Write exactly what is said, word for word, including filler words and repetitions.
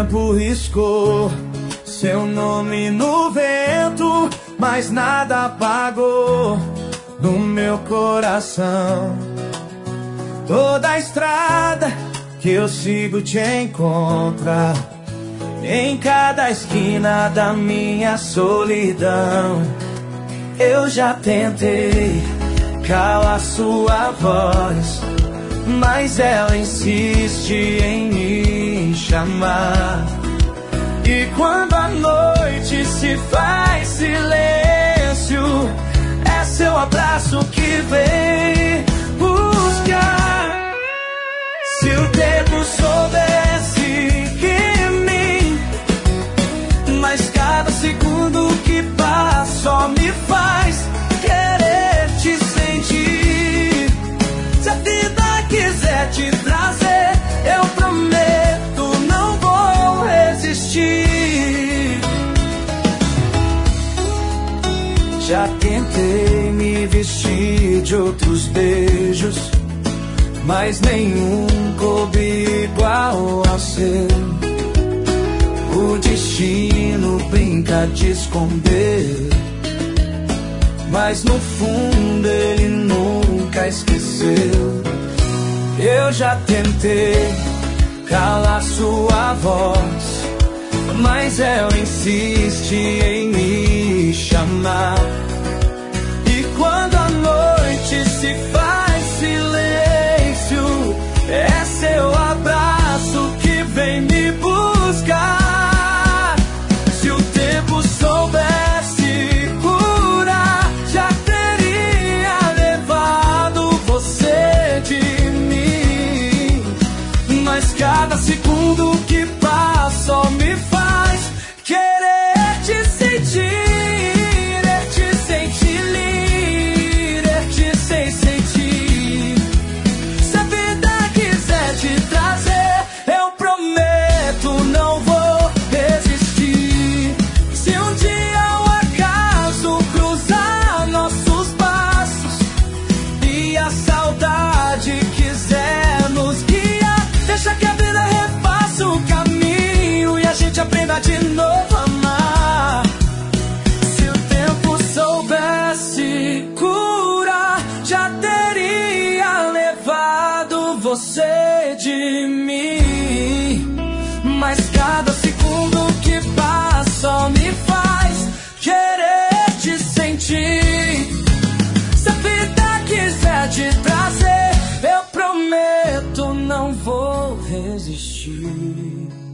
tempo riscou seu nome no vento, mas nada apagou do meu coração. Toda a estrada que eu sigo te encontra em cada esquina da minha solidão. Eu já tentei calar sua voz, mas ela insiste em me chamar. E quando a noite se faz silêncio, é seu abraço que vem buscar. Se o tempo soubesse que em mim, mas cada segundo que passa só me faz querer te sentir. Se a vida quiser te trazer, eu prometo, não vou resistir. Já tentei me vestir de outros beijos, mas nenhum coube igual ao seu. O destino brinca de esconder, mas no fundo ele nunca esqueceu. Eu já tentei calar sua voz, mas ela insiste em me chamar. E quando a noite se faz silêncio, é seu abraço que vem me buscar. Se o tempo soubesse curar, já teria levado você de mim. Mas cada segundo que passa só me faz querer te sentir. Aprenda de novo a amar. Se o tempo soubesse curar, já teria levado você de mim. Mas cada segundo que passa só me faz querer te sentir. Se a vida quiser te trazer, eu prometo, não vou resistir.